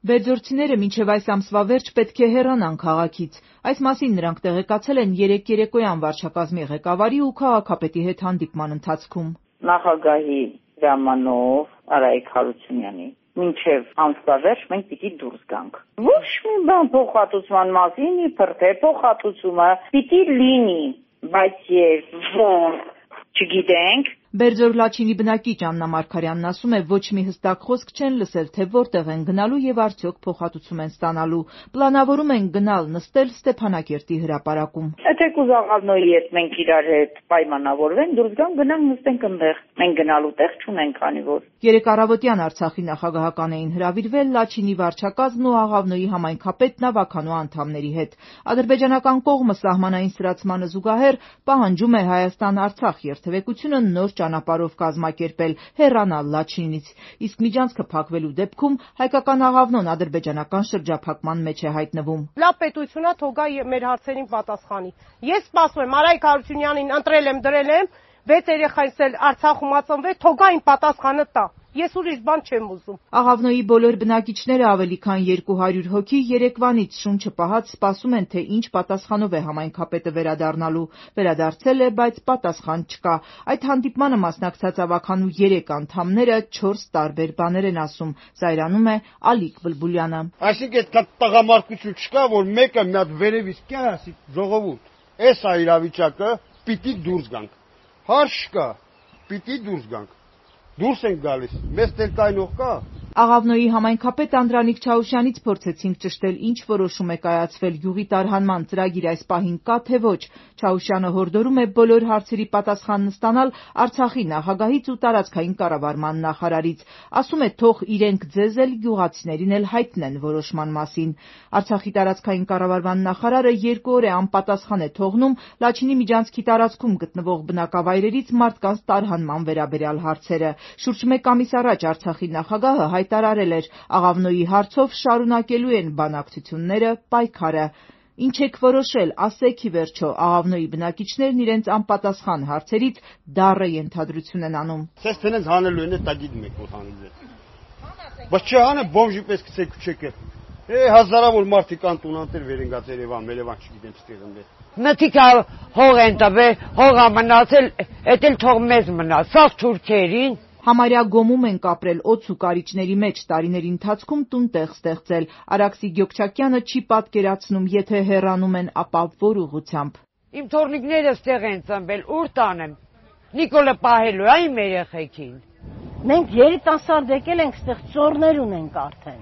Բերձորցիները մինչև այս ամսվա վերջ պետք է հեռանան քաղաքից։ Այս մասին նրանք տեղեկացել են երեկ երեկոյան վարչակազմի ղեկավարի ու քաղաքապետի հետ հանդիպման ընթացքում։ Նախագահի հրամանով Արայիկ Հարությունյանի մինչև ամսվա վերջ մենք պիտի դուրս գանք։ Ոչ մի բան փոխհատուցման մասին, իբր թե փոխհատուցումը պիտի լինի, բայց երբ ոնց չգիտենք։ Բերձոր Լաչինի բնակիչ Աննա Մարգարյանն ասում է, ոչ մի հստակ խոսք չեն լսել, թե որտեղ են գնալու եւ արդյոք փոխհատուցում են ստանալու։ Պլանավորում են գնալ նստել Ստեփանակերտի հրապարակում։ Եթե Կուզաղավնոյի հետ մենք իրար հետ պայմանավորվենք, դուրս գանք, գնանք նստենք այնտեղ։ Մենք գնալու տեղ չունենք, քանի որ Երեկ առավոտյան Արցախի նախագահական էին հրավիրվել Լաչինի վարչակազմն ու Աղավնոյի համայնքապետն ավականու անդամների հետ։ Ադրբեջանական կողմը սահմանային սրացմանը զուգահեռ պահանջում է Հայաստան-Արցախ երթևեկությունը նոր ճանապարհով կազմակերպել, հեռանալ Լաչինից, իսկ միջանցքը փակվելու դեպքում հայկական Աղավնոն ադրբեջանական շրջափակման մեջ է հայտնվում։ Լավ պետությունա թող գա մեր հարցերին պատասխանի։ Ես սպասում եմ Արայիկ Հարությունյանին ընտրել եմ, դրել եմ, 6 երեխայից էլ Արցախում ածնվել, թող գա իմ պատասխանը տա։ Ես ուրիշ բան չեմ ուզում։ Աղավնոյի բոլոր բնակիչները ավելի քան 200 հոգի երեկվանից շունչը պահած սպասում են, թե ինչ պատասխանով է համայնքապետը վերադառնալու։ Վերադարձել է, բայց պատասխան չկա։ Այդ հանդիպմանը մասնակցած ավականու 3 անդամները 4 տարբեր բաներ են ասում, զայրանում է Ալիկ Բլբուլյանը։ Այսինքն այդ տղամարդություն չկա, որ մեկը մի հատ վերևից կա, ասի ժողովուրդ, էս է իրավիճակը, պիտի դուրս գանք։ Հարց կա, պիտի դուրս գանք։ Դուրս ենք գալիս, մեզ ներկայնող կա։ Աղավնոյի համայնքապետ Անդրանիկ Չաուշյանից փորձեցինք ճշտել, ինչ որոշում է կայացվել յուղի տարհանման ծրագիր այս պահին կա թե ոչ։ Չաուշյանը հորդորում է բոլոր հարցերի պատասխանն ստանալ Արցախի նախագահից ու տարածքային կառավարման նախարարից։ Ասում է, թող իրենք ձեզ էլ գյուղացիներին էլ հայտնեն որոշման մասին։ Արցախի տարածքային կառավարման նախարարը 2 օր է անպատասխան է թողնում Լաչինի միջանցքի տարածքում գտնվող բնակավայրերից մարդկանց տարհանման վերաբերյալ հարցերը։ Շուրջ 1 ամիս առաջ Արցախի նախագահը հայտարարել էր, Աղավնոյի հարցով շարունակելու են բանակցությունները, պայքարը։ Ինչ եք որոշել, ասեք ի վերջո, Աղավնոյի բնակիչներն իրենց անպատասխան հարցերից դառը ենթադրություն են անում։ Սես տենց հանելու են, դա գիտում եք որ հանելու է։ Բայց չհանը բոմժի պես գցեք չեք։ Հազարավոր մարդիկ անտունանտեր վերընկած Երևան չգիտեմ ստեղ ընդ։ Մտիկ հող են տվել, հողը մնացել, էդ էլ թող մեզ մնա, սաղ թուրքերին։ Համարյա գոմում են կապրել օձ ու կարիճների մեջ տարիների ընթացքում տուն-տեղ ստեղծել։ Արաքսի Գյոքչակյանը չի պատկերացնում, եթե հեռանում են, ապա որ ուղղությամբ։ Իմ թորնիկները ստեղ են ծնվել, ուր տանեմ։ Նիկոլը պահելու է իմ երեխեքին։ Մենք երիտասարդ եկել ենք ստեղ ծորներ ունենք արդեն։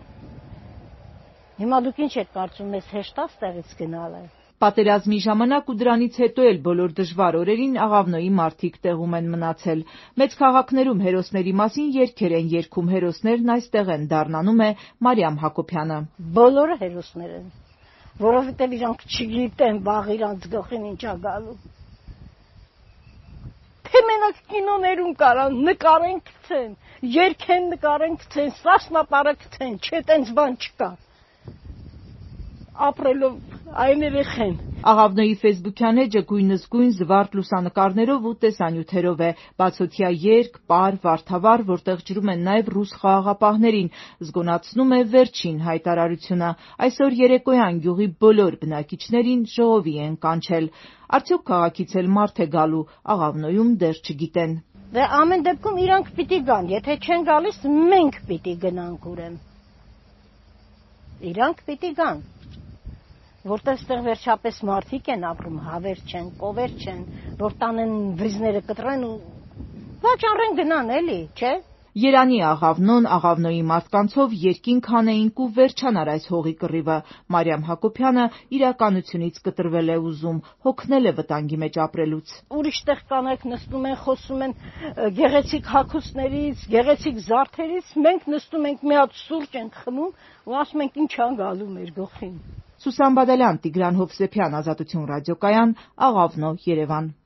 Հիմա դուք ինչ եք կարծում, մեզ հեշտ է ստեղից գնալը։ Պատերազմի ժամանակ ու դրանից հետո էլ բոլոր դժվար օրերին Աղավնոյի մարդիկ տեղում են մնացել։ Մեծ քաղաքներում հերոսների մասին երգեր են երգում, հերոսներն այստեղ են, դառնանում է Մարիամ Հակոբյանը։ Բոլորը հերոսներ են, որովհետև իրանք չգիտեն վաղ իրանց գլխին ինչ է գալու։ Թե մենակ կինոներում կարան նկարեն գցեն, երգեն նկարեն գցեն, սասնապարը գցեն, չէ տենց բան չկա։ Ապրելով այն երեխեն։ Աղավնոյի ֆեյսբուքյան էջը գույնզգույն զվարթ լուսանկարներով ու տեսանյութերով է, բացօթյա երգ, պար, վարդավառ, որտեղ ջրում են նաև ռուս խաղաղապահներին, զգոնացնում է վերջին հայտարարությունը։ Այսօր երեկոյան գյուղի բոլոր բնակիչներին ժողովի են կանչել։ Արդյոք քաղաքից էլ մարդ է գալու, Աղավնոյում դեռ չգիտեն։ Դե ամեն դեպքում իրանք պիտի գան, եթե չեն գալիս, մենք պիտի գնանք ուրեմն։ Իրանք պիտի գան, որտեղ ստեղ վերջապես մարդիկ են ապրում, հավեր չեն, կովեր չեն, որ տանեն վիզները կտրեն ու վաճառեն գնան էլի, չէ։ Երանի Աղավնոն, Աղավնոյի մարդկանցով երկինք հանեինք ու վերջանար այս հողի կռիվը։ Մարիամ Հակոբյանը իրականությունից կտրվել է ուզում, հոգնել է վտանգի մեջ ապրելուց։ Ուրիշ տեղ կանայք նստում են, խոսում են գեղեցիկ հագուստներից, գեղեցիկ զարդերից, մենք նստում ենք մի հատ սուրճ ենք խմում ու ասում ենք ինչ ա գալու մեր գլխին։ Սուսան Բադալյան, Տիգրան Հովսեփյան, Ազատություն ռադիոկայան, Աղավնո, Երևան։